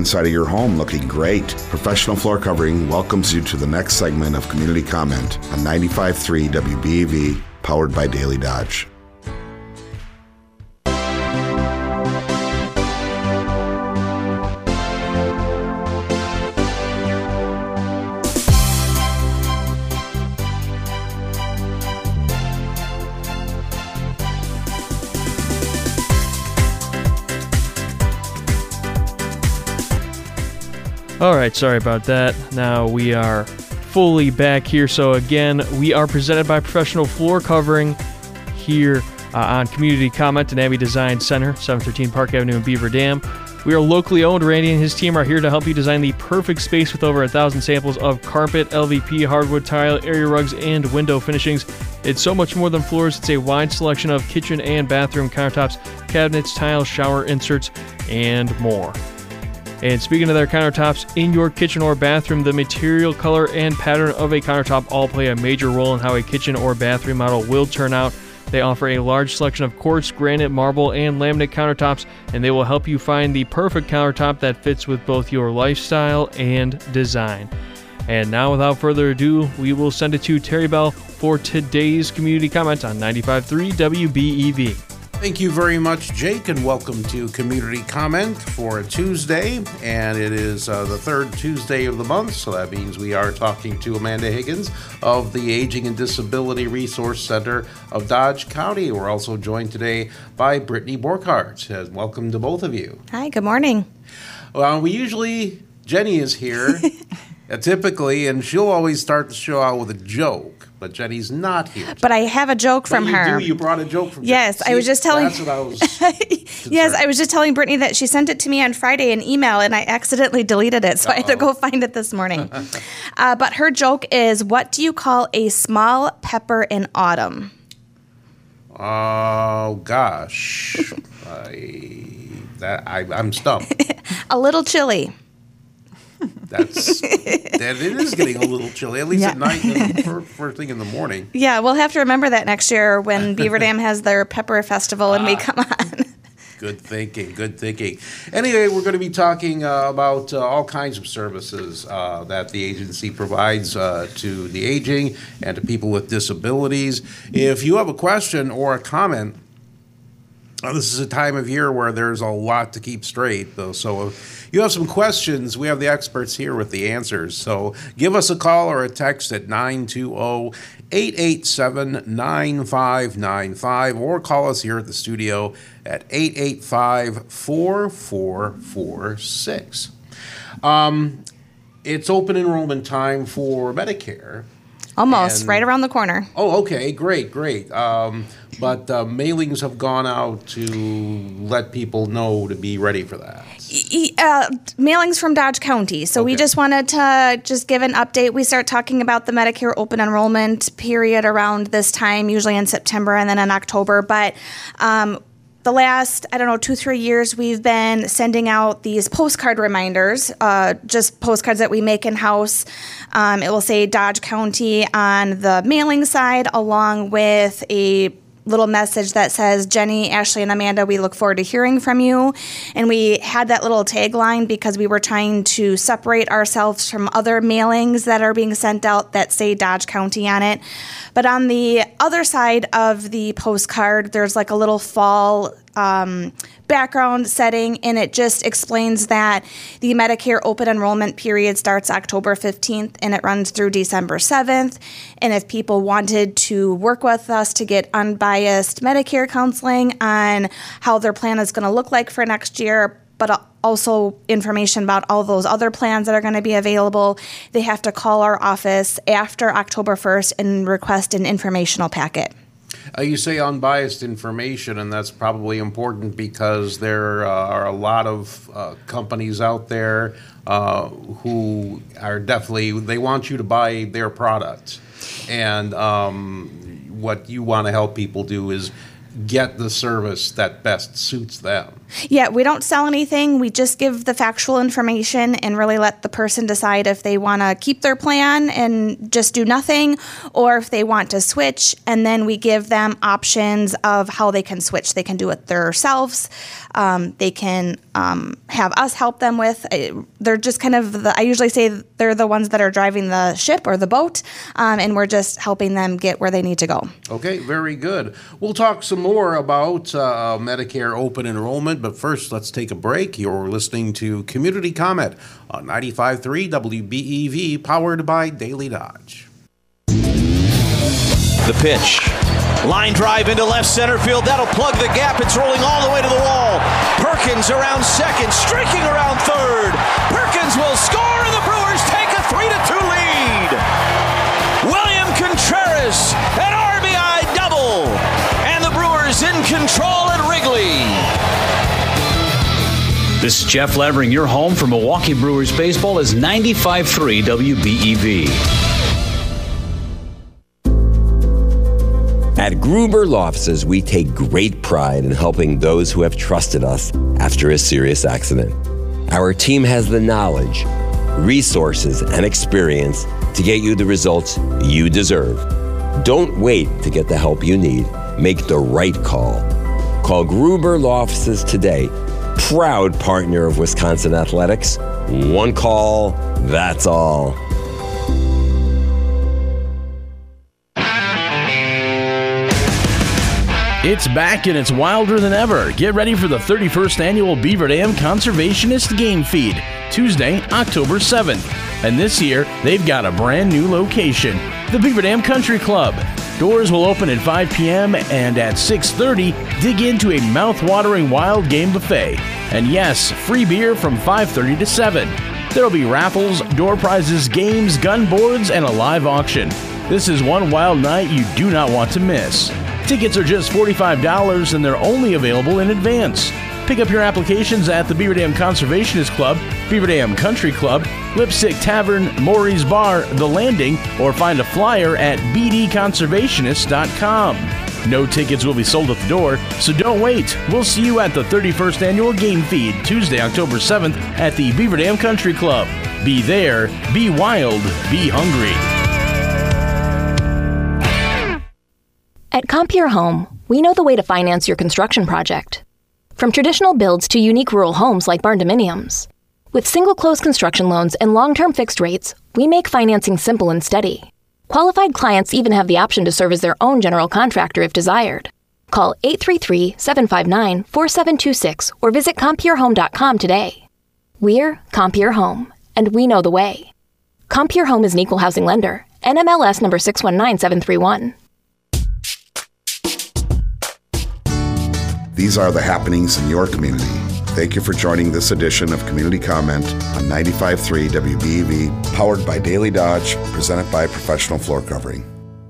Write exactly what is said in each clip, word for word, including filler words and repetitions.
inside of your home looking great. Professional Floor Covering welcomes you to the next segment of Community Comment on ninety-five point three W B E V, powered by Daily Dodge. All right, sorry about that. Now we are fully back here. So again, we are presented by Professional Floor Covering here uh, on Community Comment and Abbey Design Center, seven thirteen Park Avenue in Beaver Dam. We are locally owned. Randy and his team are here to help you design the perfect space with over a thousand samples of carpet, L V P, hardwood tile, area rugs, and window finishings. It's so much more than floors. It's a wide selection of kitchen and bathroom countertops, cabinets, tiles, shower inserts, and more. And speaking of their countertops, in your kitchen or bathroom, the material, color, and pattern of a countertop all play a major role in how a kitchen or bathroom model will turn out. They offer a large selection of quartz, granite, marble, and laminate countertops, and they will help you find the perfect countertop that fits with both your lifestyle and design. And now, without further ado, we will send it to Terry Bell for today's Community Comment on ninety-five point three W B E V. Thank you very much, Jake, and welcome to Community Comment for a Tuesday, and it is uh, the third Tuesday of the month, so that means we are talking to Amanda Higgins of the Aging and Disability Resource Center of Dodge County. We're also joined today by Brittany Borkhardt. Uh, welcome to both of you. Hi, good morning. Well, we usually, Jenny is here, uh, typically, and she'll always start the show out with a joke. But Jenny's not here today. But I have a joke from but you her. Do. You brought a joke from Yes, Jenny. I was just telling. That's what I was. Yes, I was just telling Brittany that she sent it to me on Friday, an email, and I accidentally deleted it, so Uh-oh. I had to go find it this morning. uh, but her joke is, what do you call a small pepper in autumn? Oh gosh, I that I I'm stumped. A little chilly. That's that. It is getting a little chilly, at least yeah. at night and first, first thing in the morning. Yeah, we'll have to remember that next year when Beaver Dam has their pepper festival and ah, we come on. Good thinking. Good thinking. Anyway, we're going to be talking uh, about uh, all kinds of services uh, that the agency provides uh, to the aging and to people with disabilities. If you have a question or a comment, uh, this is a time of year where there's a lot to keep straight, though. So if you have some questions, we have the experts here with the answers. So give us a call or a text at nine two zero, eight eight seven, nine five nine five or call us here at the studio at eight eight five, four four four six. Um, it's open enrollment time for Medicare. Almost, and, right around the corner. Oh, okay, great, great. Um, but uh, mailings have gone out to let people know to be ready for that. Uh, mailings from Dodge County. So okay. we just wanted to just give an update. We start talking about the Medicare open enrollment period around this time, usually in September and then in October. But um, the last, I don't know, two, three years, we've been sending out these postcard reminders, uh, just postcards that we make in-house. Um, it will say Dodge County on the mailing side, along with a little message that says, Jenny, Ashley, and Amanda, we look forward to hearing from you. And we had that little tagline because we were trying to separate ourselves from other mailings that are being sent out that say Dodge County on it. But on the other side of the postcard, there's like a little fall um, background setting, and it just explains that the Medicare open enrollment period starts October fifteenth and it runs through December seventh. And if people wanted to work with us to get unbiased Medicare counseling on how their plan is going to look like for next year, but also information about all those other plans that are going to be available, they have to call our office after October first and request an informational packet. Uh, you say unbiased information, and that's probably important because there uh, are a lot of uh, companies out there uh, who are definitely, they want you to buy their product. And um, what you want to help people do is get the service that best suits them. Yeah, we don't sell anything. We just give the factual information and really let the person decide if they want to keep their plan and just do nothing, or if they want to switch. And then we give them options of how they can switch. They can do it themselves. um, they can um, have us help them with. They're just kind of, the, I usually say they're the ones that are driving the ship or the boat, um, and we're just helping them get where they need to go. Okay, very good. We'll talk some more about uh, Medicare open enrollment, but first let's take a break. You're listening to Community Comment on ninety-five point three W B E V, powered by Daily Dodge. The pitch. Line drive into left center field. That'll plug the gap. It's rolling all the way to the wall. Perkins around second, streaking around third. Perkins will score, and the Brewers take a three to two lead. William Contreras, an R B I double. And the Brewers in control at Wrigley. This is Jeff Levering. Your home for Milwaukee Brewers baseball is ninety-five point three W B E V. At Gruber Law Offices, we take great pride in helping those who have trusted us after a serious accident. Our team has the knowledge, resources, and experience to get you the results you deserve. Don't wait to get the help you need. Make the right call. Call Gruber Law Offices today. Proud partner of Wisconsin Athletics. One call, that's all. It's back and it's wilder than ever. Get ready for the thirty-first Annual Beaver Dam Conservationist Game Feed, Tuesday, October seventh. And this year, they've got a brand new location, the Beaver Dam Country Club. Doors will open at five p.m. and at six thirty, dig into a mouth-watering wild game buffet. And yes, free beer from five thirty to seven. There'll be raffles, door prizes, games, gun boards, and a live auction. This is one wild night you do not want to miss. Tickets are just forty-five dollars and they're only available in advance. Pick up your applications at the Beaver Dam Conservationist Club, Beaver Dam Country Club, Lipstick Tavern, Maury's Bar, The Landing, or find a flyer at b d conservationist dot com. No tickets will be sold at the door, so don't wait. We'll see you at the thirty-first Annual Game Feed, Tuesday, October seventh at the Beaver Dam Country Club. Be there, be wild, be hungry. At Compier Home, we know the way to finance your construction project. From traditional builds to unique rural homes like barn-dominiums. With single-close construction loans and long-term fixed rates, we make financing simple and steady. Qualified clients even have the option to serve as their own general contractor if desired. Call eight three three, seven five nine, four seven two six or visit compier home dot com today. We're Compier Home, and we know the way. Compier Home is an equal housing lender. N M L S number six one nine seven three one. These are the happenings in your community. Thank you for joining this edition of Community Comment on ninety-five point three W B E V, powered by Daily Dodge, presented by Professional Floor Covering.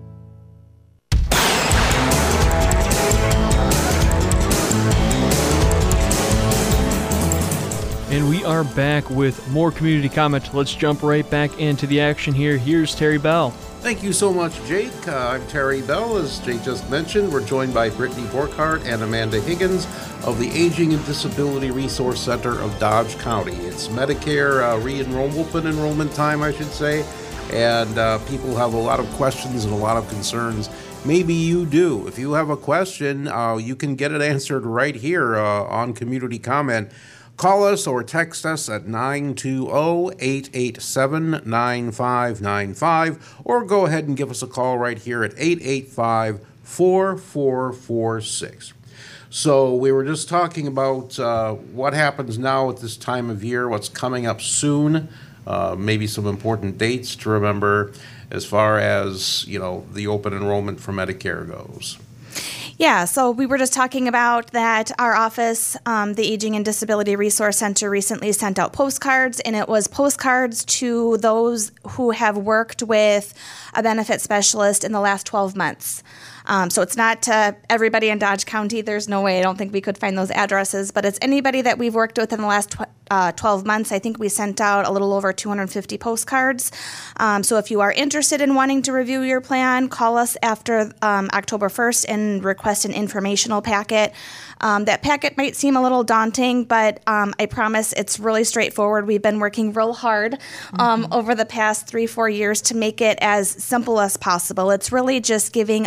And we are back with more Community Comment. Let's jump right back into the action here. Here's Terry Bell. Thank you so much, Jake. Uh, I'm Terry Bell. As Jake just mentioned, we're joined by Brittany Borkhardt and Amanda Higgins of the Aging and Disability Resource Center of Dodge County. It's Medicare uh, re-enroll, open enrollment time, I should say, and uh, people have a lot of questions and a lot of concerns. Maybe you do. If you have a question, uh, you can get it answered right here uh, on Community Comment. Call us or text us at nine two zero, eight eight seven, nine five nine five or go ahead and give us a call right here at eight eight five, four four four six. So we were just talking about uh, what happens now at this time of year, what's coming up soon, uh, maybe some important dates to remember as far as, you know, the open enrollment for Medicare goes. Yeah, so we were just talking about that our office, um, the Aging and Disability Resource Center, recently sent out postcards, and it was postcards to those who have worked with a benefit specialist in the last twelve months. Um, so it's not to everybody in Dodge County. There's no way. I don't think we could find those addresses, but it's anybody that we've worked with in the last tw- uh, twelve months. I think we sent out a little over two hundred fifty postcards. Um, so if you are interested in wanting to review your plan, call us after um, October first and request an informational packet. Um, that packet might seem a little daunting, but um, I promise it's really straightforward. We've been working real hard um, mm-hmm. over the past three, four years to make it as simple as possible. It's really just giving a lot of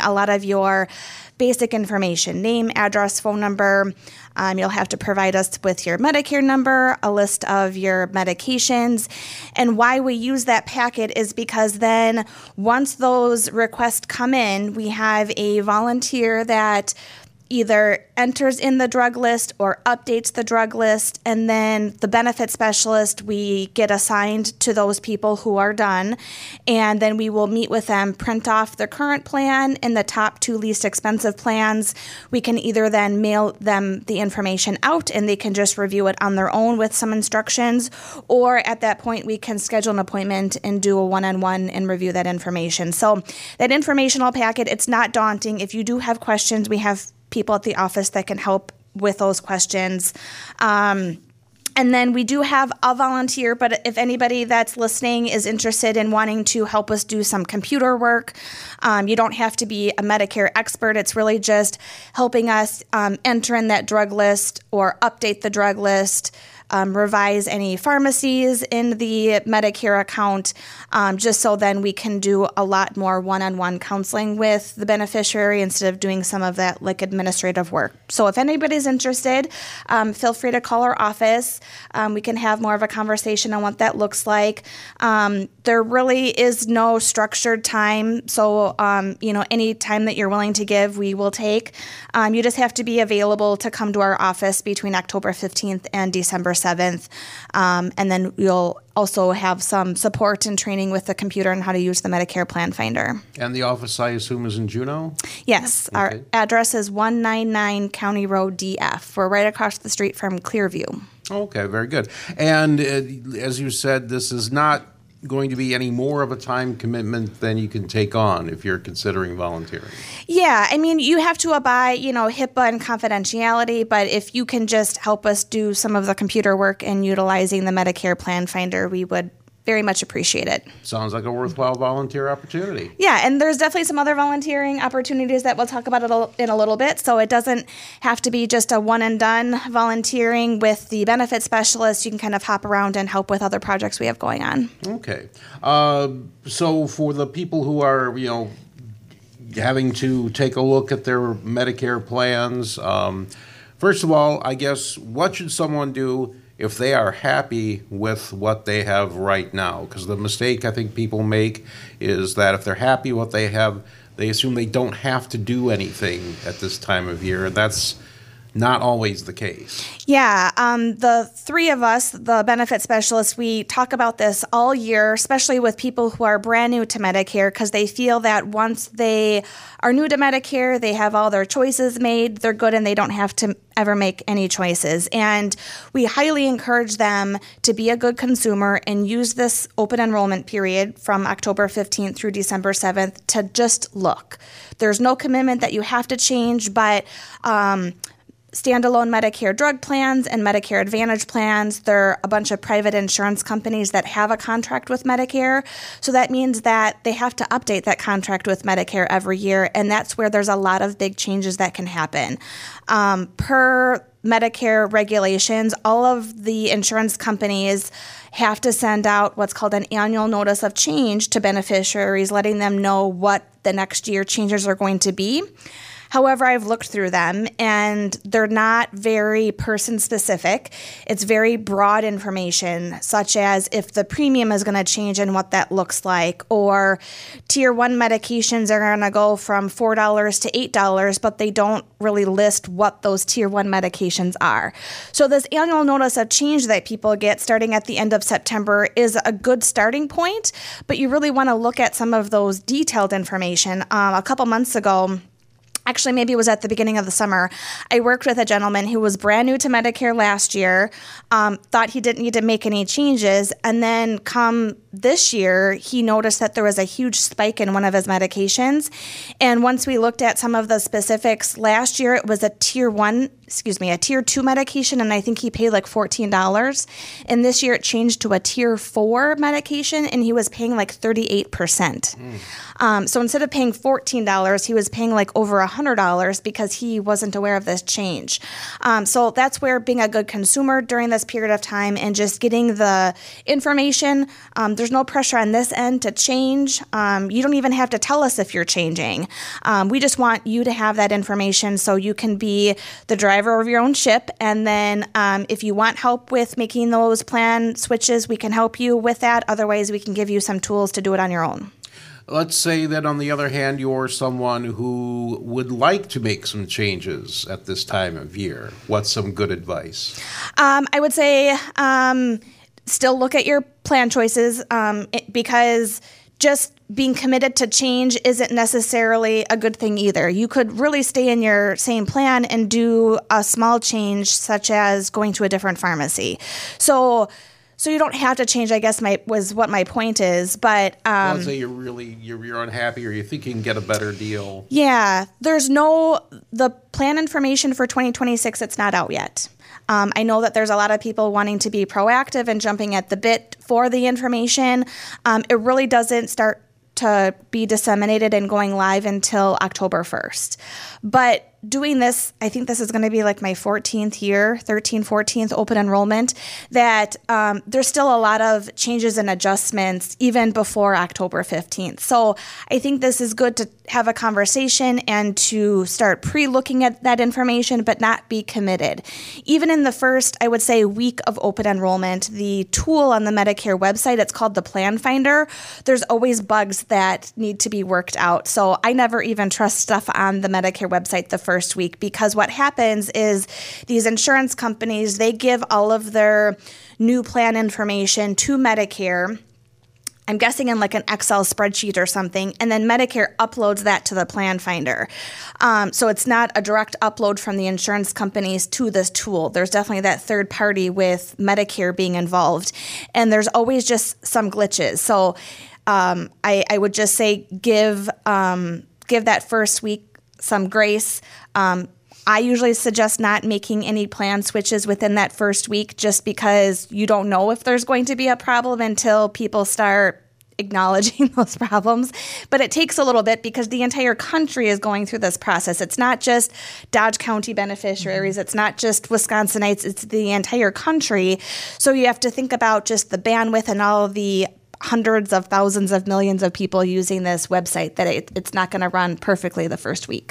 your basic information, name, address, phone number. Um, you'll have to provide us with your Medicare number, a list of your medications. And why we use that packet is because then once those requests come in, we have a volunteer that either enters in the drug list or updates the drug list, and then the benefit specialist, we get assigned to those people who are done, and then we will meet with them, print off the current plan and the top two least expensive plans. We can either then mail them the information out and they can just review it on their own with some instructions, or at that point we can schedule an appointment and do a one-on-one and review that information. So that informational packet, it's not daunting. If you do have questions, we have people at the office that can help with those questions. Um, and then we do have a volunteer, but if anybody that's listening is interested in wanting to help us do some computer work, um, you don't have to be a Medicare expert. It's really just helping us um, enter in that drug list or update the drug list, Um, revise any pharmacies in the Medicare account, um, just so then we can do a lot more one-on-one counseling with the beneficiary instead of doing some of that like administrative work. So if anybody's interested, um, feel free to call our office. Um, we can have more of a conversation on what that looks like. Um, there really is no structured time, so um, you know, any time that you're willing to give, we will take. Um, you just have to be available to come to our office between October fifteenth and December seventh, um, and then you'll also have some support and training with the computer on how to use the Medicare Plan Finder. And the office, I assume, is in Juneau? Yes. Okay. Our address is one ninety-nine County Road D F. We're right across the street from Clearview. Okay, very good. And uh, as you said, this is not going to be any more of a time commitment than you can take on if you're considering volunteering. Yeah, I mean, you have to abide, you know, HIPAA and confidentiality, but if you can just help us do some of the computer work and utilizing the Medicare Plan Finder, we would very much appreciate it. Sounds like a worthwhile volunteer opportunity. Yeah, and there's definitely some other volunteering opportunities that we'll talk about in a little bit, so it doesn't have to be just a one and done volunteering with the benefit specialist. You can kind of hop around and help with other projects we have going on. Okay. Uh, so for the people who are, you know, having to take a look at their Medicare plans, um, first of all, I guess, what should someone do if they are happy with what they have right now? Because the mistake I think people make is that if they're happy with what they have, they assume they don't have to do anything at this time of year, and that's not always the case. Yeah, um, the three of us, the benefit specialists, we talk about this all year, especially with people who are brand new to Medicare, because they feel that once they are new to Medicare, they have all their choices made, they're good, and they don't have to ever make any choices. And we highly encourage them to be a good consumer and use this open enrollment period from October fifteenth through December seventh to just look. There's no commitment that you have to change, but um, standalone Medicare drug plans and Medicare Advantage plans, they're a bunch of private insurance companies that have a contract with Medicare. So that means that they have to update that contract with Medicare every year, and that's where there's a lot of big changes that can happen. Um, per Medicare regulations, all of the insurance companies have to send out what's called an annual notice of change to beneficiaries, letting them know what the next year changes are going to be. However, I've looked through them, and they're not very person-specific. It's very broad information, such as if the premium is going to change and what that looks like, or Tier one medications are going to go from four dollars to eight dollars, but they don't really list what those Tier one medications are. So this annual notice of change that people get starting at the end of September is a good starting point, but you really want to look at some of those detailed information. Um, a couple months ago, Actually, maybe it was at the beginning of the summer, I worked with a gentleman who was brand new to Medicare last year, um, thought he didn't need to make any changes, and then come this year, he noticed that there was a huge spike in one of his medications. And once we looked at some of the specifics, last year it was a Tier one excuse me, a tier two medication, and I think he paid like fourteen dollars. And this year it changed to a tier four medication, and he was paying like thirty-eight percent. Mm. Um, so instead of paying fourteen dollars, he was paying like over one hundred dollars because he wasn't aware of this change. Um, so that's where being a good consumer during this period of time and just getting the information, um, there's no pressure on this end to change. Um, you don't even have to tell us if you're changing. Um, we just want you to have that information so you can be the driver of your own ship. And then um, if you want help with making those plan switches, we can help you with that. Otherwise, we can give you some tools to do it on your own. Let's say that, on the other hand, you're someone who would like to make some changes at this time of year. What's some good advice? Um, I would say um, still look at your plan choices um, it, because just being committed to change isn't necessarily a good thing either. You could really stay in your same plan and do a small change, such as going to a different pharmacy. So So you don't have to change, I guess, my was what my point is. But um, let's say you're really you're, you're unhappy, or you think you can get a better deal. Yeah, there's no the plan information for twenty twenty-six. It's not out yet. Um, I know that there's a lot of people wanting to be proactive and jumping at the bit for the information. Um, it really doesn't start to be disseminated and going live until October first. But doing this, I think this is going to be like my fourteenth year, thirteenth, fourteenth open enrollment, that um, there's still a lot of changes and adjustments even before October fifteenth. So I think this is good to have a conversation and to start pre-looking at that information, but not be committed. Even in the first, I would say, week of open enrollment, the tool on the Medicare website, it's called the Plan Finder. There's always bugs that need to be worked out. So I never even trust stuff on the Medicare website the first week, because what happens is these insurance companies, they give all of their new plan information to Medicare, I'm guessing in like an Excel spreadsheet or something, and then Medicare uploads that to the Plan Finder. Um, so it's not a direct upload from the insurance companies to this tool. There's definitely that third party with Medicare being involved, and there's always just some glitches. So um, I, I would just say give um, give that first week some grace. Um, I usually suggest not making any plan switches within that first week, just because you don't know if there's going to be a problem until people start acknowledging those problems. But it takes a little bit because the entire country is going through this process. It's not just Dodge County beneficiaries. Mm-hmm. It's not just Wisconsinites. It's the entire country. So you have to think about just the bandwidth and all of the hundreds of thousands of millions of people using this website, that it, it's not going to run perfectly the first week.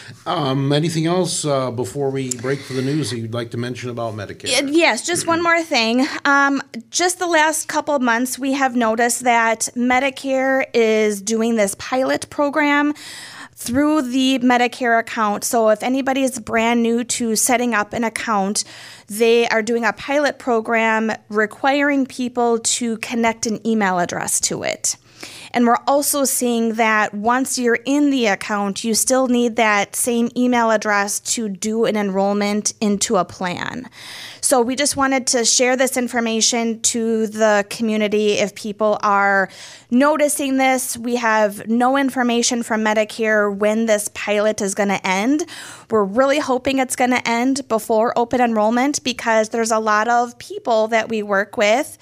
Um, anything else uh, before we break for the news that you'd like to mention about Medicare? Yes, just one more thing. Um, just the last couple of months, we have noticed that Medicare is doing this pilot program through the Medicare account. So if anybody is brand new to setting up an account, they are doing a pilot program requiring people to connect an email address to it. And we're also seeing that once you're in the account, you still need that same email address to do an enrollment into a plan. So we just wanted to share this information to the community. If people are noticing this, we have no information from Medicare when this pilot is going to end. We're really hoping it's going to end before open enrollment, because there's a lot of people that we work with,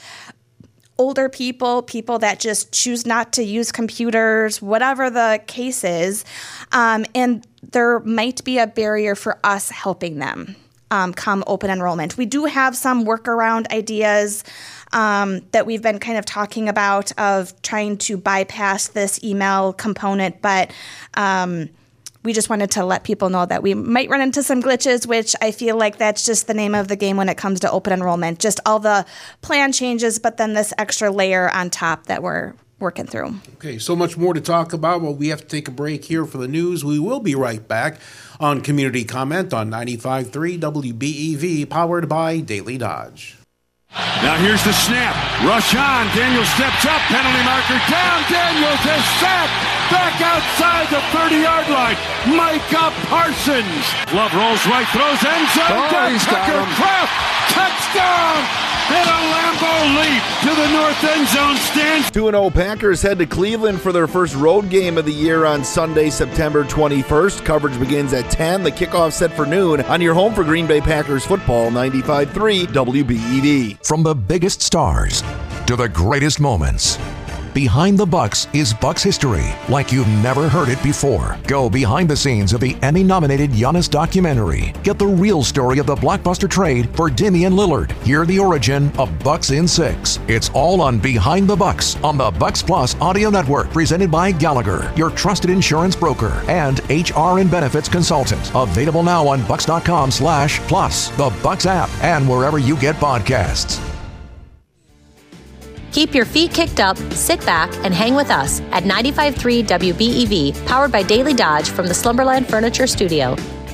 older people, people that just choose not to use computers, whatever the case is, um, and there might be a barrier for us helping them um, come open enrollment. We do have some workaround ideas um, that we've been kind of talking about, of trying to bypass this email component, but um, we just wanted to let people know that we might run into some glitches, which I feel like that's just the name of the game when it comes to open enrollment. Just all the plan changes, but then this extra layer on top that we're working through. Okay, so much more to talk about. Well, we have to take a break here for the news. We will be right back on Community Comment on ninety-five point three W B E V, powered by Daily Dodge. Now here's the snap. Rush on. Daniels steps up. Penalty marker down. Daniels is sacked. Back outside the thirty-yard line. Micah Parsons. Love rolls right, throws end zone. Oh, he's got him. Kraft. Touchdown. And a Lambeau leap. to the north end zone stands. two and oh Packers head to Cleveland for their first road game of the year on Sunday, September twenty-first. Coverage begins at ten. The kickoff set for noon on your home for Green Bay Packers football, ninety-five point three W B E V. From the biggest stars to the greatest moments, Behind the Bucks is Bucks history like you've never heard it before. Go behind the scenes of the Emmy-nominated Giannis documentary. Get the real story of the blockbuster trade for Damian Lillard. Hear the origin of Bucks in Six. It's all on Behind the Bucks on the Bucks Plus audio network, presented by Gallagher, your trusted insurance broker and H R and benefits consultant. Available now on bucks.com slash plus, the Bucks app, and wherever you get podcasts. Keep your feet kicked up, sit back, and hang with us at ninety-five point three W B E V, powered by Daily Dodge from the Slumberland Furniture Studio.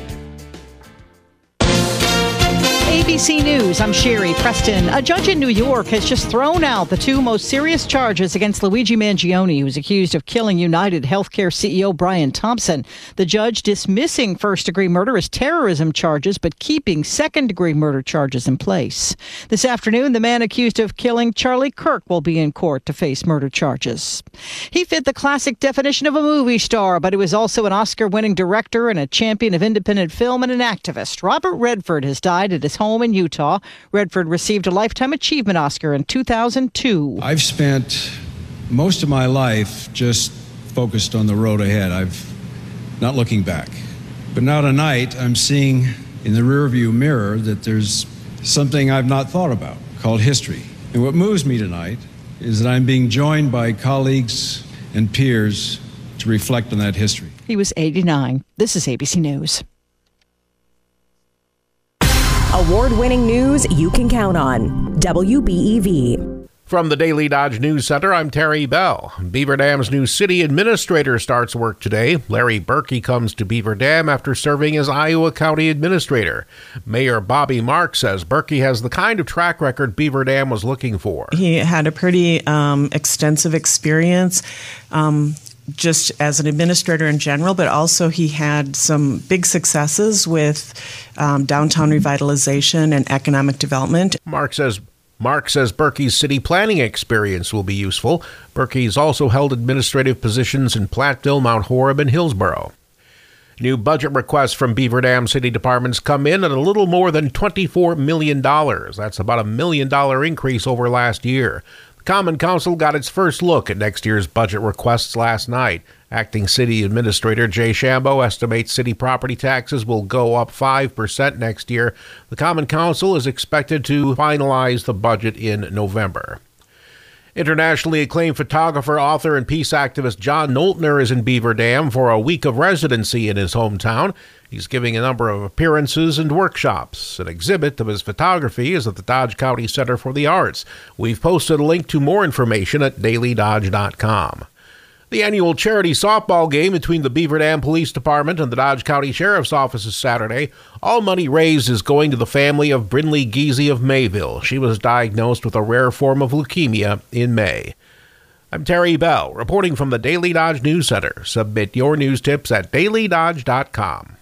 A B C News, I'm Sherry Preston. A judge in New York has just thrown out the two most serious charges against Luigi Mangione, who's accused of killing United Healthcare C E O Brian Thompson. The judge dismissing first-degree murder as terrorism charges, but keeping second-degree murder charges in place. This afternoon, the man accused of killing Charlie Kirk will be in court to face murder charges. He fit the classic definition of a movie star, but he was also an Oscar-winning director and a champion of independent film and an activist. Robert Redford has died at his home in Utah. Redford received a Lifetime Achievement Oscar in two thousand two. I've spent most of my life just focused on the road ahead. I've not looking back. But now tonight, I'm seeing in the rearview mirror that there's something I've not thought about called history. And what moves me tonight is that I'm being joined by colleagues and peers to reflect on that history. He was eighty-nine. This is A B C News. Award-winning news you can count on. W B E V. From the Daily Dodge News Center, I'm Terry Bell. Beaver Dam's new city administrator starts work today. Larry Berkey comes to Beaver Dam after serving as Iowa County Administrator. Mayor Bobby Mark says Berkey has the kind of track record Beaver Dam was looking for. He had a pretty um, extensive experience. Um, just as an administrator in general, but also he had some big successes with um, downtown revitalization and economic development. Mark says Mark says Berkey's city planning experience will be useful. Berkey's also held administrative positions in Platteville, Mount Horeb, and Hillsborough. New budget requests from Beaver Dam city departments come in at a little more than twenty-four million dollars. That's about a million dollar increase over last year. Common Council got its first look at next year's budget requests last night. Acting City Administrator Jay Shambo estimates city property taxes will go up five percent next year. The Common Council is expected to finalize the budget in November. Internationally acclaimed photographer, author, and peace activist John Noltner is in Beaver Dam for a week of residency in his hometown. He's giving a number of appearances and workshops. An exhibit of his photography is at the Dodge County Center for the Arts. We've posted a link to more information at daily dodge dot com. The annual charity softball game between the Beaver Dam Police Department and the Dodge County Sheriff's Office is Saturday. All money raised is going to the family of Brinley Giese of Mayville. She was diagnosed with a rare form of leukemia in May. I'm Terry Bell, reporting from the Daily Dodge News Center. Submit your news tips at daily dodge dot com.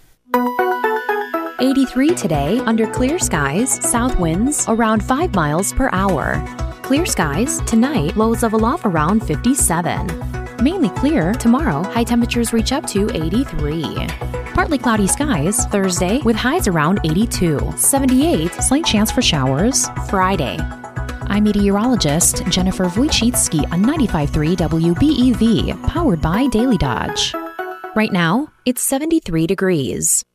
eighty-three today, under clear skies, south winds around five miles per hour. Clear skies tonight, lows level off around fifty-seven. Mainly clear tomorrow, high temperatures reach up to eighty-three. Partly cloudy skies Thursday with highs around eighty-two. seventy-eight, slight chance for showers Friday. I'm meteorologist Jennifer Wojcicki on ninety-five point three W B E V, powered by Daily Dodge. Right now, it's seventy-three degrees.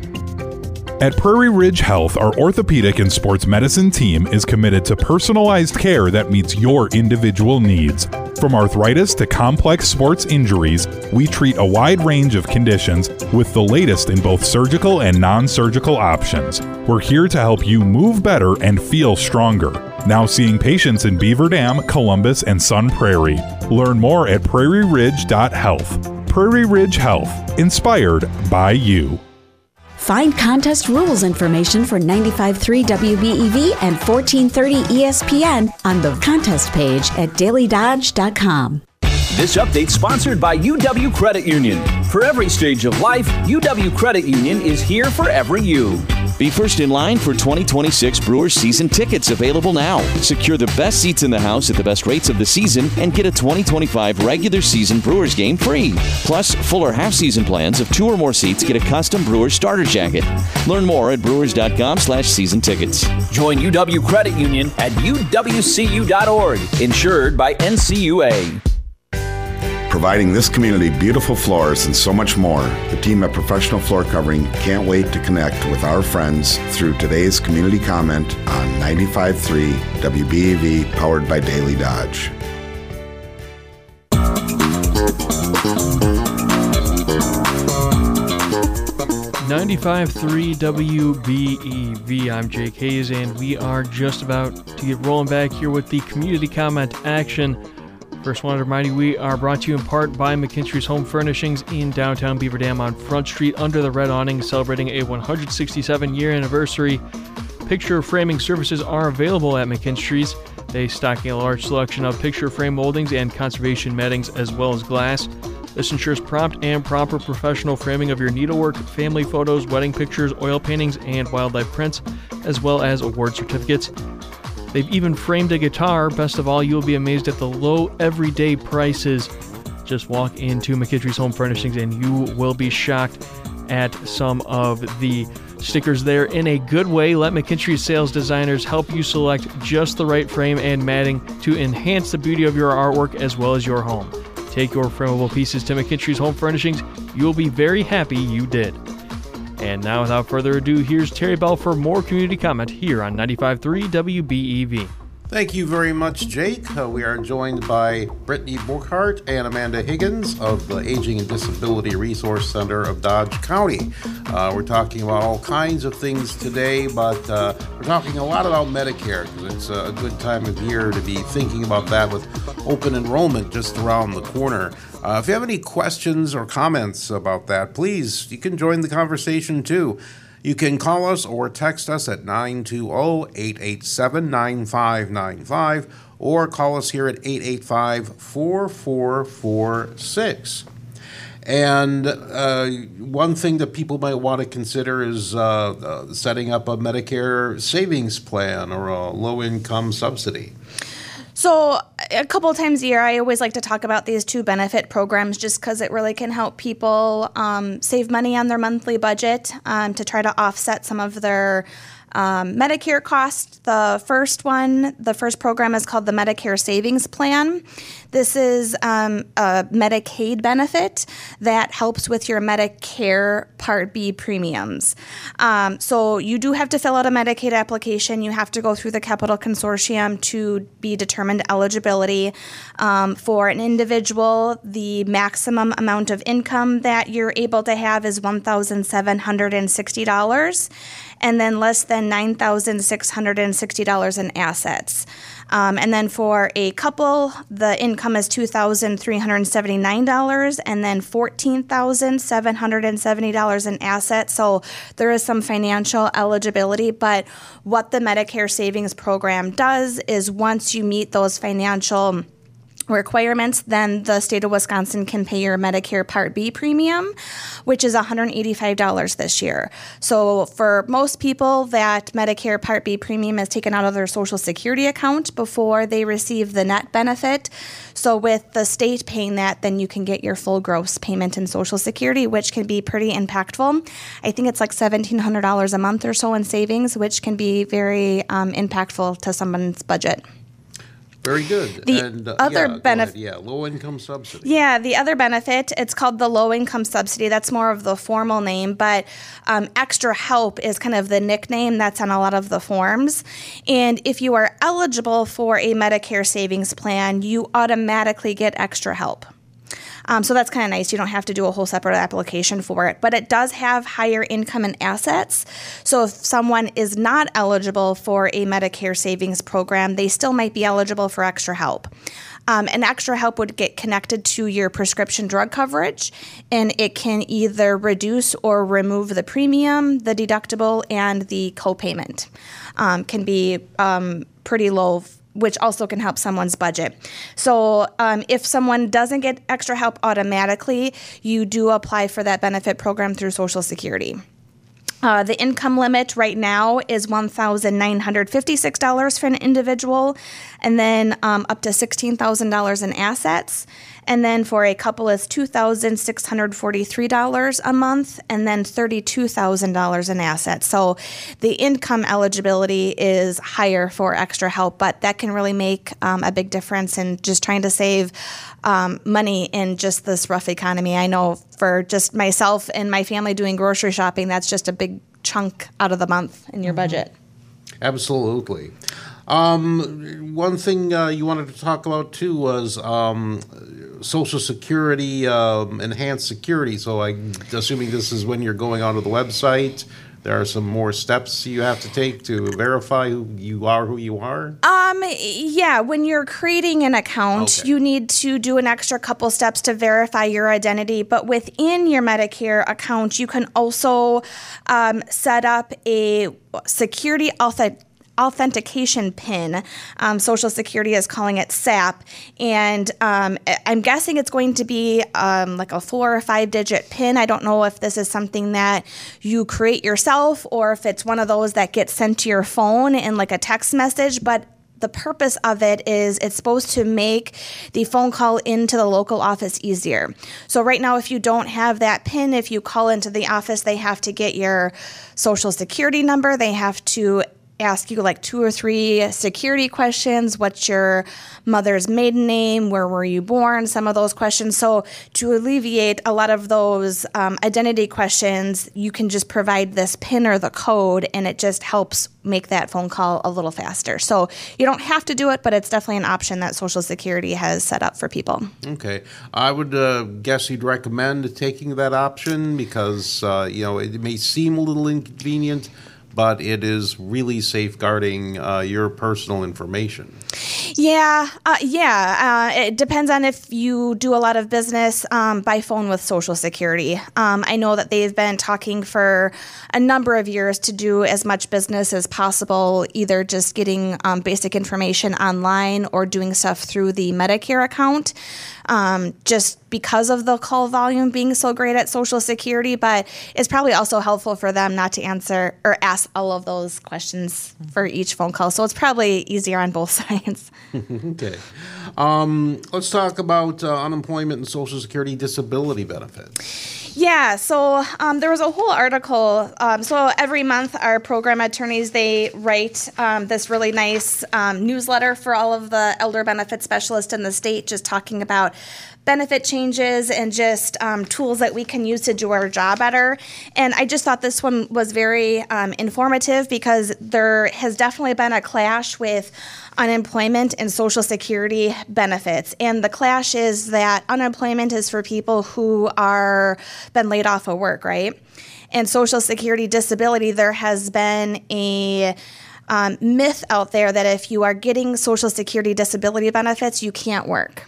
At Prairie Ridge Health, our orthopedic and sports medicine team is committed to personalized care that meets your individual needs. From arthritis to complex sports injuries, we treat a wide range of conditions with the latest in both surgical and non-surgical options. We're here to help you move better and feel stronger. Now seeing patients in Beaver Dam, Columbus, and Sun Prairie. Learn more at prairie ridge dot health. Prairie Ridge Health, inspired by you. Find contest rules information for ninety-five point three W B E V and fourteen thirty E S P N on the contest page at daily dodge dot com. This update sponsored by U W Credit Union. For every stage of life, U W Credit Union is here for every you. Be first in line for twenty twenty-six Brewers season tickets available now. Secure the best seats in the house at the best rates of the season and get a twenty twenty-five regular season Brewers game free. Plus, fuller half-season plans of two or more seats get a custom Brewers starter jacket. Learn more at brewers.com slash season tickets. Join U W Credit Union at U W C U dot org. Insured by N C U A. Providing this community beautiful floors and so much more, the team at Professional Floor Covering can't wait to connect with our friends through today's community comment on ninety-five point three W B E V, powered by Daily Dodge. ninety-five point three W B E V, I'm Jake Hayes, and we are just about to get rolling back here with the community comment action. First, wanted to remind you, we are brought to you in part by McKinstry's Home Furnishings in downtown Beaver Dam on Front Street under the red awning, celebrating a one hundred sixty-seven year anniversary. Picture framing services are available at McKinstry's. They stocking a large selection of picture frame moldings and conservation mattings as well as glass. This ensures prompt and proper professional framing of your needlework, family photos, wedding pictures, oil paintings, and wildlife prints, as well as award certificates. They've even framed a guitar. Best of all, you'll be amazed at the low everyday prices. Just walk into McKinstry's Home Furnishings and you will be shocked at some of the stickers there in a good way. Let McKinstry's sales designers help you select just the right frame and matting to enhance the beauty of your artwork as well as your home. Take your frameable pieces to McKinstry's Home Furnishings. You'll be very happy you did. And now, without further ado, here's Terry Bell for more community comment here on ninety-five point three W B E V. Thank you very much, Jake. Uh, we are joined by Brittany Burkhart and Amanda Higgins of the Aging and Disability Resource Center of Dodge County. Uh, we're talking about all kinds of things today, but uh, we're talking a lot about Medicare because it's a good time of year to be thinking about that with open enrollment just around the corner. Uh, if you have any questions or comments about that, please, you can join the conversation too. You can call us or text us at nine two zero, eight eight seven, nine five nine five or call us here at eight eight five, four four four six. And uh, one thing that people might want to consider is uh, uh, setting up a Medicare savings plan or a low-income subsidy. So a couple of times a year, I always like to talk about these two benefit programs just because it really can help people um, save money on their monthly budget um, to try to offset some of their um, Medicare costs. The first one, the first program is called the Medicare Savings Plan. This is um, a Medicaid benefit that helps with your Medicare Part B premiums. Um, so you do have to fill out a Medicaid application. You have to go through the Capital Consortium to be determined eligibility. Um, for an individual, the maximum amount of income that you're able to have is one thousand seven hundred sixty dollars, and then less than nine thousand six hundred sixty dollars in assets. Um, and then for a couple, the income is two thousand three hundred seventy-nine dollars and then fourteen thousand seven hundred seventy dollars in assets. So there is some financial eligibility, but what the Medicare Savings Program does is once you meet those financial requirements, then the state of Wisconsin can pay your Medicare Part B premium, which is one hundred eighty-five dollars this year. So for most people, that Medicare Part B premium is taken out of their Social Security account before they receive the net benefit. So with the state paying that, then you can get your full gross payment in Social Security, which can be pretty impactful. I think it's like seventeen hundred dollars a month or so in savings, which can be very um, impactful to someone's budget. Very good. The and, uh, other yeah, benefit, yeah, low-income subsidy. Yeah, the other benefit, it's called the low-income subsidy. That's more of the formal name, but um, Extra Help is kind of the nickname that's on a lot of the forms. And if you are eligible for a Medicare savings plan, you automatically get Extra Help. Um, so that's kind of nice. You don't have to do a whole separate application for it. But it does have higher income and assets. So if someone is not eligible for a Medicare savings program, they still might be eligible for Extra Help. Um, and Extra Help would get connected to your prescription drug coverage, and it can either reduce or remove the premium, the deductible, and the copayment. Um, can be um, pretty low which also can help someone's budget. So um, if someone doesn't get extra help automatically, you do apply for that benefit program through Social Security. Uh, the income limit right now is one thousand nine hundred fifty-six dollars for an individual, and then um, up to sixteen thousand dollars in assets. And then for a couple, it's two thousand six hundred forty-three dollars a month, and then thirty-two thousand dollars in assets. So the income eligibility is higher for extra help, but that can really make um, a big difference in just trying to save um, money in just this rough economy. I know for just myself and my family doing grocery shopping, that's just a big chunk out of the month in your budget. Absolutely. Um, one thing uh, you wanted to talk about too was um, Social Security um, enhanced security. So I'm assuming this is when you're going onto the website. There are some more steps you have to take to verify who you are, who you are? Um, yeah, when you're creating an account, Okay. you need to do an extra couple steps to verify your identity. But within your Medicare account, you can also um, set up a security auth- authentication PIN. Um, Social Security is calling it S A P. And um, I'm guessing it's going to be um, like a four or five digit PIN. I don't know if this is something that you create yourself or if it's one of those that gets sent to your phone in like a text message. But the purpose of it is it's supposed to make the phone call into the local office easier. So right now, if you don't have that PIN, if you call into the office, they have to get your Social Security number. They have to ask you like two or three security questions. What's your mother's maiden name? Where were you born? Some of those questions. So to alleviate a lot of those um, identity questions, you can just provide this PIN or the code, and it just helps make that phone call a little faster. So you don't have to do it, but it's definitely an option that Social Security has set up for people. Okay. I would uh, guess you'd recommend taking that option because, uh, you know, it may seem a little inconvenient, but it is really safeguarding uh, your personal information. Yeah, uh, yeah. Uh, it depends on if you do a lot of business um, by phone with Social Security. Um, I know that they've been talking for a number of years to do as much business as possible, either just getting um, basic information online or doing stuff through the Medicare account. Um, just because of the call volume being so great at Social Security, but it's probably also helpful for them not to answer or ask all of those questions for each phone call. So it's probably easier on both sides. Okay. Um, let's talk about uh, unemployment and Social Security disability benefits. Yeah, so um, there was a whole article. Um, so every month, our program attorneys, they write um, this really nice um, newsletter for all of the elder benefit specialists in the state, just talking about benefit changes and just um, tools that we can use to do our job better. And I just thought this one was very um, informative because there has definitely been a clash with unemployment and Social Security benefits. And the clash is that unemployment is for people who are been laid off of work, right? And Social Security disability, there has been a um, myth out there that if you are getting Social Security disability benefits, you can't work.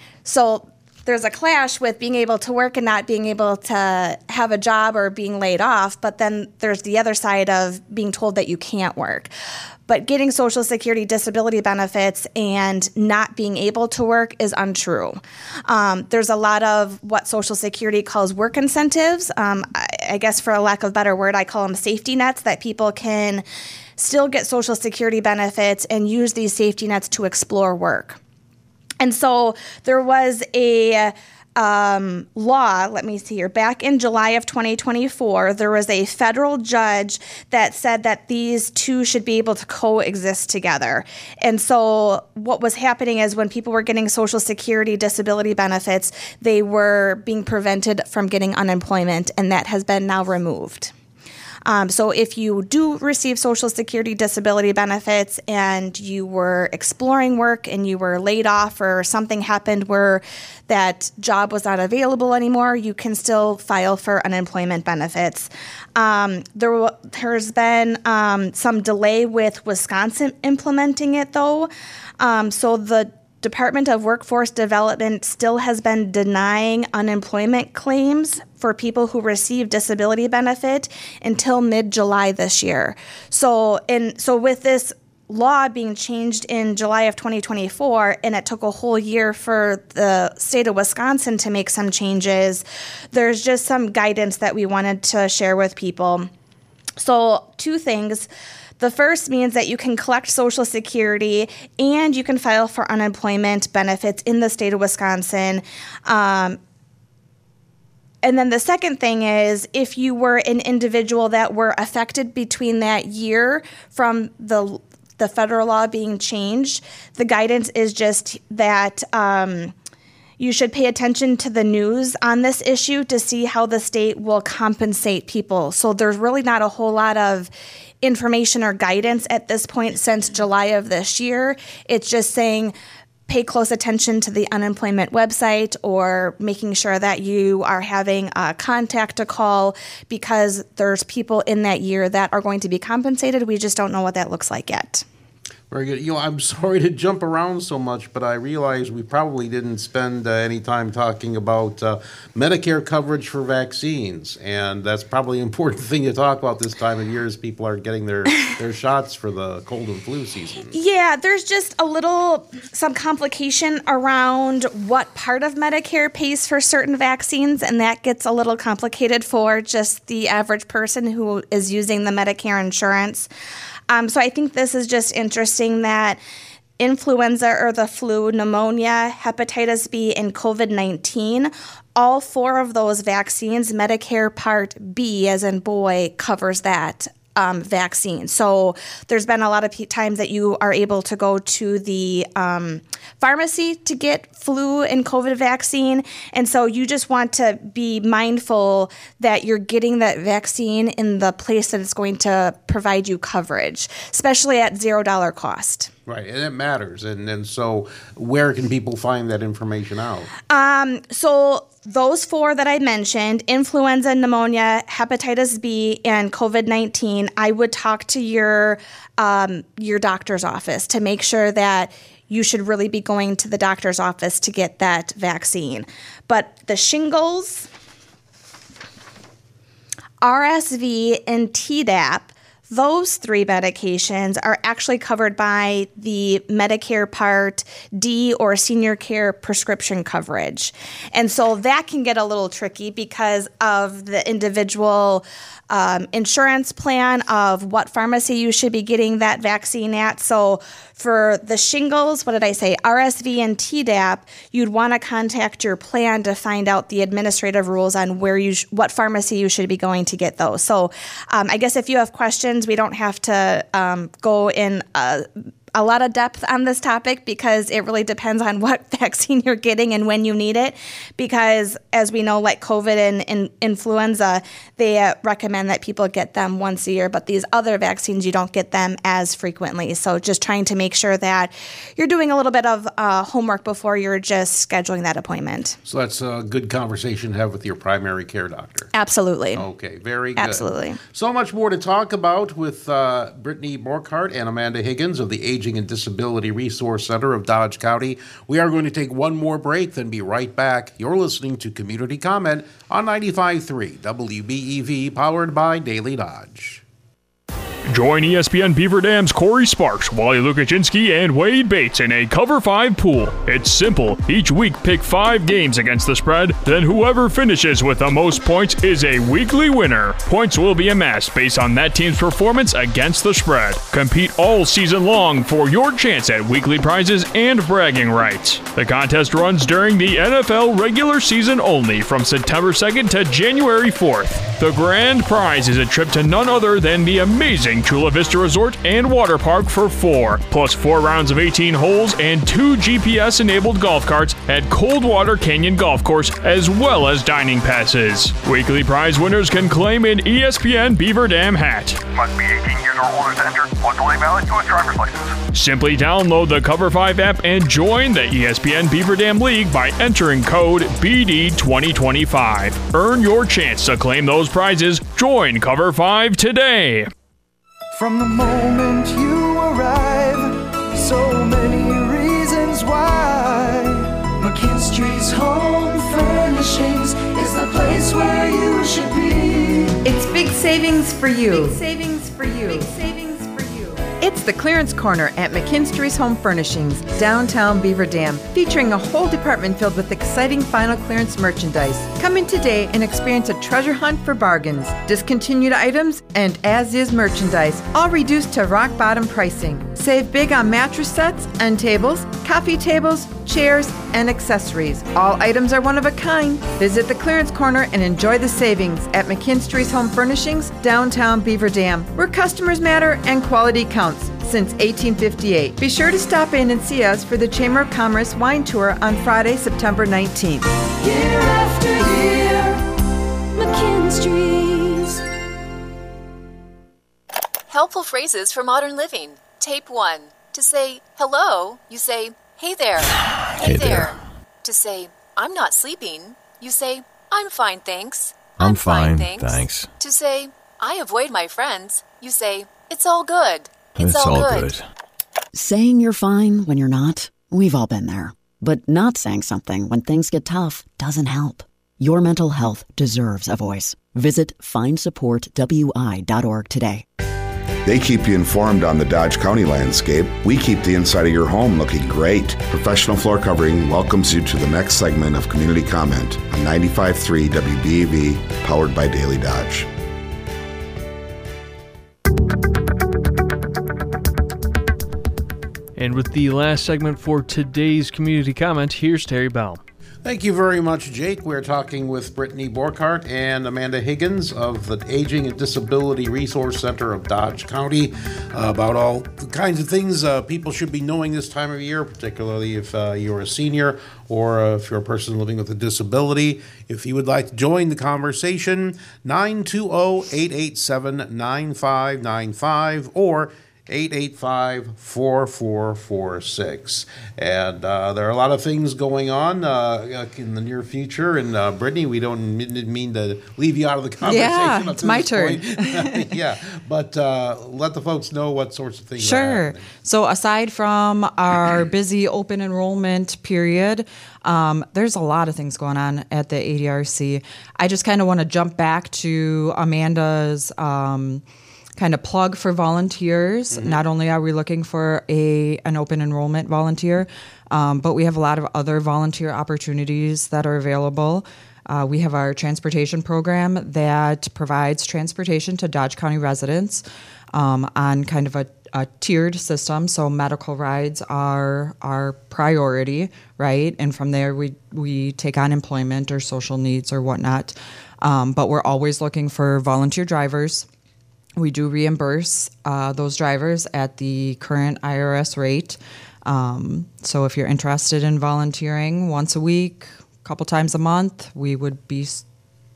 So there's a clash with being able to work and not being able to have a job or being laid off, but then there's the other side of being told that you can't work. But getting Social Security disability benefits and not being able to work is untrue. Um, there's a lot of what Social Security calls work incentives. Um, I, I guess for a lack of a better word, I call them safety nets that people can still get Social Security benefits and use these safety nets to explore work. And so there was a um, law, let me see here, back in July of twenty twenty-four, there was a federal judge that said that these two should be able to coexist together. And so what was happening is when people were getting Social Security disability benefits, they were being prevented from getting unemployment, and that has been now removed. Um, so if you do receive Social Security disability benefits and you were exploring work and you were laid off or something happened where that job was not available anymore, you can still file for unemployment benefits. Um, there has been um, some delay with Wisconsin implementing it, though. Um, so the Department of Workforce Development still has been denying unemployment claims for people who receive disability benefit until mid-July this year. So, and so with this law being changed in July of twenty twenty-four, and it took a whole year for the state of Wisconsin to make some changes, there's just some guidance that we wanted to share with people. So two things. The first means that you can collect Social Security and you can file for unemployment benefits in the state of Wisconsin. Um, And then the second thing is, if you were an individual that were affected between that year from the the federal law being changed, the guidance is just that um, you should pay attention to the news on this issue to see how the state will compensate people. So there's really not a whole lot of information or guidance at this point since July of this year. It's just saying, pay close attention to the unemployment website, or making sure that you are having a contact to call, because there's people in that year that are going to be compensated. We just don't know what that looks like yet. Very good. You know, I'm sorry to jump around so much, but I realize we probably didn't spend uh, any time talking about uh, Medicare coverage for vaccines, and that's probably an important thing to talk about this time of year as people are getting their, their shots for the cold and flu season. Yeah, there's just a little, some complication around what part of Medicare pays for certain vaccines, and that gets a little complicated for just the average person who is using the Medicare insurance. Um, so I think this is just interesting that influenza or the flu, pneumonia, hepatitis B, and COVID nineteen, all four of those vaccines, Medicare Part B, as in boy, covers that um, vaccine. So there's been a lot of p- times that you are able to go to the um, pharmacy to get flu and COVID vaccine. And so you just want to be mindful that you're getting that vaccine in the place that it's going to provide you coverage, especially at zero dollar cost. Right, and it matters. And, and so where can people find that information out? Um, so those four that I mentioned, influenza, pneumonia, hepatitis B, and COVID nineteen, I would talk to your um, your doctor's office to make sure that you should really be going to the doctor's office to get that vaccine. But the shingles, R S V, and Tdap, those three medications are actually covered by the Medicare Part D or senior care prescription coverage. And so that can get a little tricky because of the individual um, insurance plan of what pharmacy you should be getting that vaccine at. So for the shingles, what did I say, R S V and Tdap, you'd want to contact your plan to find out the administrative rules on where you sh- what pharmacy you should be going to get those. So um, I guess if you have questions, we don't have to um, go in a, a lot of depth on this topic because it really depends on what vaccine you're getting and when you need it. Because as we know, like COVID and, and influenza, they uh, recommend that people get them once a year, but these other vaccines, you don't get them as frequently. So just trying to make sure that you're doing a little bit of uh, homework before you're just scheduling that appointment. So that's a good conversation to have with your primary care doctor. Absolutely. Okay, very good. Absolutely. So much more to talk about with uh, Brittany Borkhardt and Amanda Higgins of the Aging and Disability Resource Center of Dodge County. We are going to take one more break, then be right back. You're listening to Community Comment on ninety-five point three W B E V, powered by Daily Dodge. Join E S P N Beaver Dam's Corey Sparks, Wally Lukaczynski, and Wade Bates in a Cover five pool. It's simple. Each week, pick five games against the spread. Then whoever finishes with the most points is a weekly winner. Points will be amassed based on that team's performance against the spread. Compete all season long for your chance at weekly prizes and bragging rights. The contest runs during the N F L regular season only from September second to January fourth. The grand prize is a trip to none other than the amazing Chula Vista Resort and Water Park for four, plus four rounds of eighteen holes and two G P S-enabled golf carts at Coldwater Canyon Golf Course, as well as dining passes. Weekly prize winners can claim an E S P N Beaver Dam hat. Must be eighteen years or older to enter. One delay valid to a driver's license. Simply download the Cover five app and join the E S P N Beaver Dam League by entering code B D twenty twenty-five. Earn your chance to claim those prizes. Join Cover five today. From the moment you arrive, so many reasons why McKinstry's Home Furnishings is the place where you should be. It's big savings for you. Big savings for you. Big savings for you. It's It's the Clearance Corner at McKinstry's Home Furnishings, downtown Beaver Dam, featuring a whole department filled with exciting final clearance merchandise. Come in today and experience a treasure hunt for bargains, discontinued items, and as-is merchandise, all reduced to rock-bottom pricing. Save big on mattress sets, end tables, coffee tables, chairs, and accessories. All items are one of a kind. Visit the Clearance Corner and enjoy the savings at McKinstry's Home Furnishings, downtown Beaver Dam, where customers matter and quality counts since eighteen fifty-eight. Be sure to stop in and see us for the Chamber of Commerce wine tour on Friday, September nineteenth. Year after year, McKinstry's. Helpful phrases for modern living. Tape one. To say hello, you say, hey there. Hey, hey there. there. To say, I'm not sleeping, you say, I'm fine, thanks. I'm, I'm fine, fine, thanks. thanks. To say, I avoid my friends, you say, it's all good. It's, it's all, all good. good. Saying you're fine when you're not, we've all been there. But not saying something when things get tough doesn't help. Your mental health deserves a voice. Visit find support w i dot org today. They keep you informed on the Dodge County landscape. We keep the inside of your home looking great. Professional Floor Covering welcomes you to the next segment of Community Comment on ninety-five point three W B E V, powered by Daily Dodge. And with the last segment for today's Community Comment, here's Terry Bell. Thank you very much, Jake. We're talking with Brittany Borkart and Amanda Higgins of the Aging and Disability Resource Center of Dodge County uh, about all the kinds of things uh, people should be knowing this time of year, particularly if uh, you're a senior or uh, if you're a person living with a disability. If you would like to join the conversation, nine two zero, eight eight seven, nine five nine five or eight eight five, four four four six. And uh, there are a lot of things going on uh, in the near future. And uh, Brittany, we don't mean to leave you out of the conversation. Yeah, it's my turn. Yeah, but uh, let the folks know what sorts of things sure. are happening. So aside from our busy open enrollment period, um, there's a lot of things going on at the A D R C. I just kind of want to jump back to Amanda's um, kind of plug for volunteers. Mm-hmm. Not only are we looking for a an open enrollment volunteer, um, but we have a lot of other volunteer opportunities that are available. Uh, we have our transportation program that provides transportation to Dodge County residents um, on kind of a, a tiered system. So medical rides are our priority, right? And from there, we we take on employment or social needs or whatnot. Um, but we're always looking for volunteer drivers. We do reimburse uh, those drivers at the current I R S rate. Um, so if you're interested in volunteering once a week, a couple times a month, we would be s-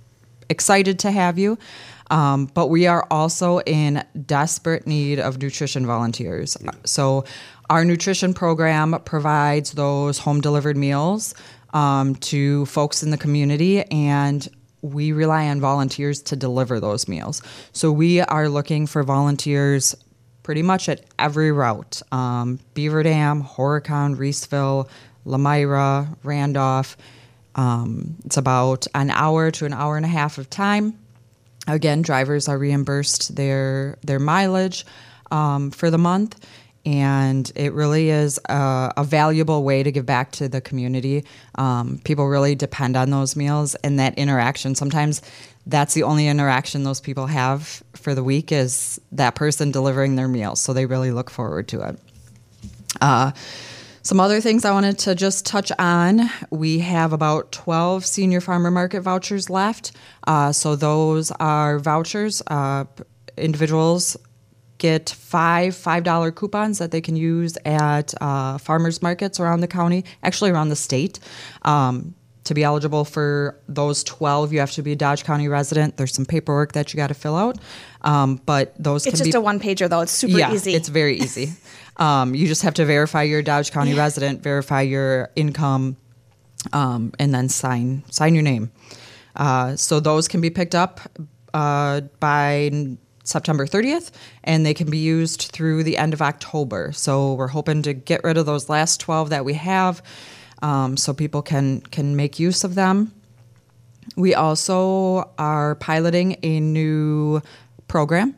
excited to have you. Um, but we are also in desperate need of nutrition volunteers. So our nutrition program provides those home delivered meals um, to folks in the community, and we rely on volunteers to deliver those meals. So we are looking for volunteers pretty much at every route. Um, Beaver Dam, Horicon, Reeseville, Lamira, Randolph. Um, it's about an hour to an hour and a half of time. Again, drivers are reimbursed their their mileage um, for the month. And it really is a, a valuable way to give back to the community. Um, people really depend on those meals and that interaction. Sometimes that's the only interaction those people have for the week is that person delivering their meals. So they really look forward to it. Uh, some other things I wanted to just touch on. We have about twelve senior farmer market vouchers left. Uh, so those are vouchers, uh, individuals get five five dollar coupons that they can use at uh, farmers markets around the county, actually around the state. Um, to be eligible for those twelve, you have to be a Dodge County resident. There's some paperwork that you got to fill out, um, but those it's can just be, a one pager though. It's super yeah, easy. It's very easy. um, you just have to verify you're a Dodge County yeah. resident, verify your income, um, and then sign sign your name. Uh, so those can be picked up uh, by September thirtieth, and they can be used through the end of October. So we're hoping to get rid of those last twelve that we have, um, so people can can make use of them. We also are piloting a new program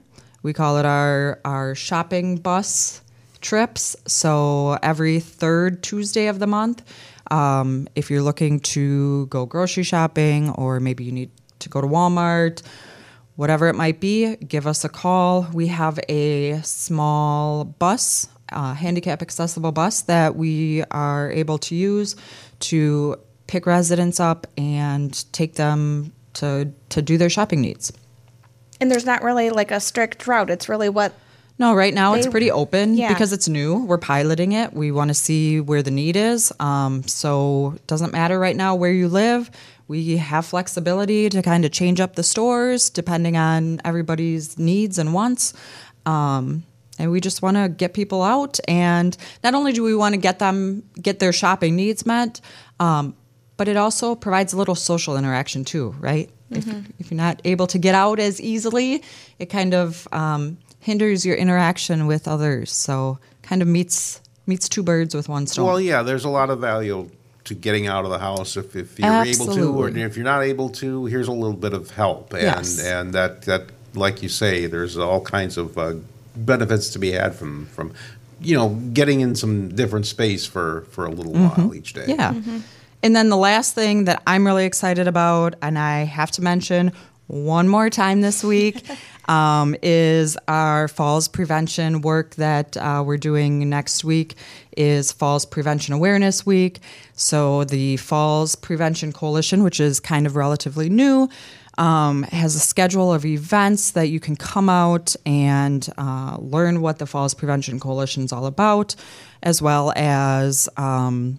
We call it our, our shopping bus trips. So every third Tuesday of the month, um, if you're looking to go grocery shopping or maybe you need to go to Walmart, whatever it might be, give us a call. We have a small bus, uh, handicap accessible bus that we are able to use to pick residents up and take them to to do their shopping needs. And there's not really like a strict route. It's really what. No, right now they, it's pretty open yeah. because it's new. We're piloting it. We want to see where the need is. Um, so it doesn't matter right now where you live. We have flexibility to kind of change up the stores depending on everybody's needs and wants. Um, and we just want to get people out. And not only do we want to get them, get their shopping needs met, um, but it also provides a little social interaction too, right? Mm-hmm. If, if you're not able to get out as easily, it kind of um, hinders your interaction with others. So kind of meets meets two birds with one stone. Well, yeah, there's a lot of value to getting out of the house if, if you're Absolutely. able to, or if you're not able to, here's a little bit of help. And Yes. and that, that, like you say, there's all kinds of uh, benefits to be had from, from, you know, getting in some different space for, for a little Mm-hmm. while each day. Yeah. And then the last thing that I'm really excited about, and I have to mention one more time this week, um, is our falls prevention work that uh, we're doing next week is Falls Prevention Awareness Week. So the Falls Prevention Coalition, which is kind of relatively new, um, has a schedule of events that you can come out and uh, learn what the Falls Prevention Coalition is all about, as well as um,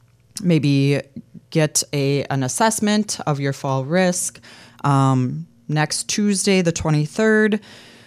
maybe get a an assessment of your fall risk. Um, next Tuesday, the twenty-third,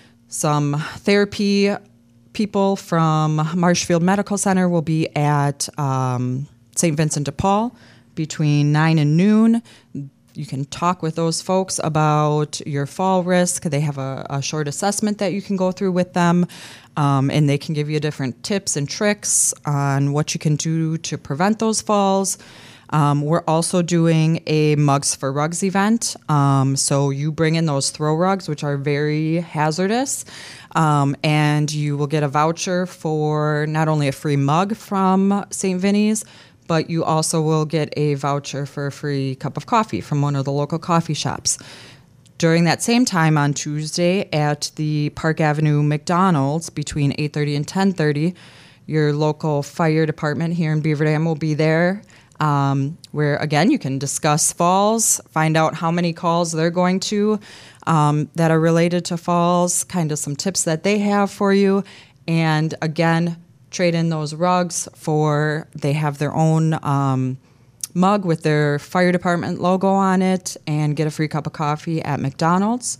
some therapy people from Marshfield Medical Center will be at um, Saint Vincent de Paul between nine and noon. You can talk with those folks about your fall risk. They have a, a short assessment that you can go through with them, um, and they can give you different tips and tricks on what you can do to prevent those falls. Um, we're also doing a Mugs for Rugs event. Um, so you bring in those throw rugs, which are very hazardous, um, and you will get a voucher for not only a free mug from Saint Vinny's, but you also will get a voucher for a free cup of coffee from one of the local coffee shops. During that same time on Tuesday at the Park Avenue McDonald's between eight thirty and ten thirty, your local fire department here in Beaver Dam will be there, um, where, again, you can discuss falls, find out how many calls they're going to um, that are related to falls, kind of some tips that they have for you, and, again, trade in those rugs for, they have their own um, mug with their fire department logo on it, and get a free cup of coffee at McDonald's.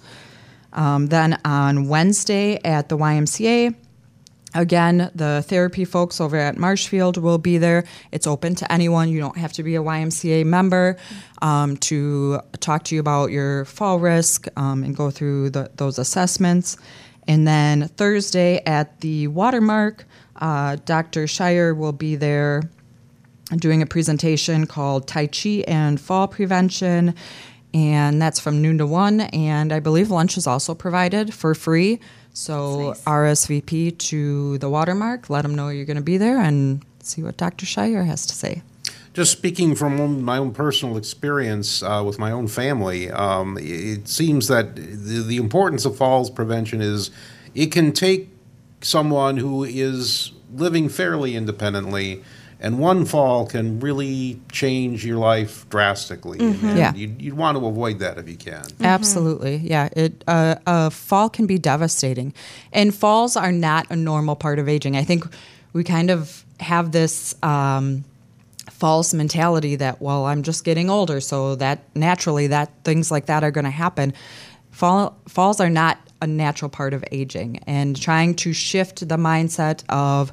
Um, then on Wednesday at the Y M C A, again, the therapy folks over at Marshfield will be there. It's open to anyone. You don't have to be a Y M C A member um, to talk to you about your fall risk um, and go through the, those assessments. And then Thursday at the Watermark, uh, Doctor Shire will be there doing a presentation called Tai Chi and Fall Prevention, and that's from noon to one, and I believe lunch is also provided for free. So nice. R S V P to the Watermark, let them know you're going to be there, and see what Doctor Shire has to say. Just speaking from my own personal experience uh, with my own family, um, it seems that the, the importance of falls prevention is it can take someone who is living fairly independently, and one fall can really change your life drastically. Mm-hmm. And yeah. you'd, you'd want to avoid that if you can. Mm-hmm. Absolutely. Yeah. It uh, a fall can be devastating. And falls are not a normal part of aging. I think we kind of have this um, false mentality that, well, I'm just getting older, so that naturally that things like that are going to happen. Fall, falls are not a natural part of aging, and trying to shift the mindset of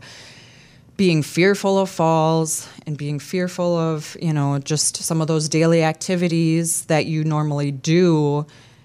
being fearful of falls and being fearful of, you know, just some of those daily activities that you normally do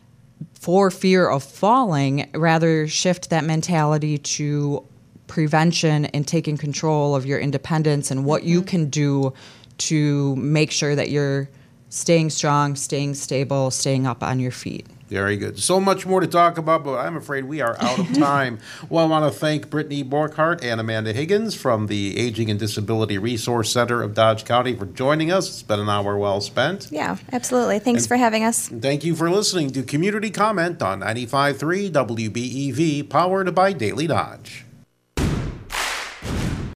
for fear of falling, rather shift that mentality to prevention and taking control of your independence and what mm-hmm. you can do to make sure that you're staying strong, staying stable, staying up on your feet. Very good. So much more to talk about, but I'm afraid we are out of time. Well, I want to thank Brittany Borkhardt and Amanda Higgins from the Aging and Disability Resource Center of Dodge County for joining us. It's been an hour well spent. Yeah, absolutely. Thanks and for having us. Thank you for listening to Community Comment on ninety-five point three W B E V, powered by Daily Dodge.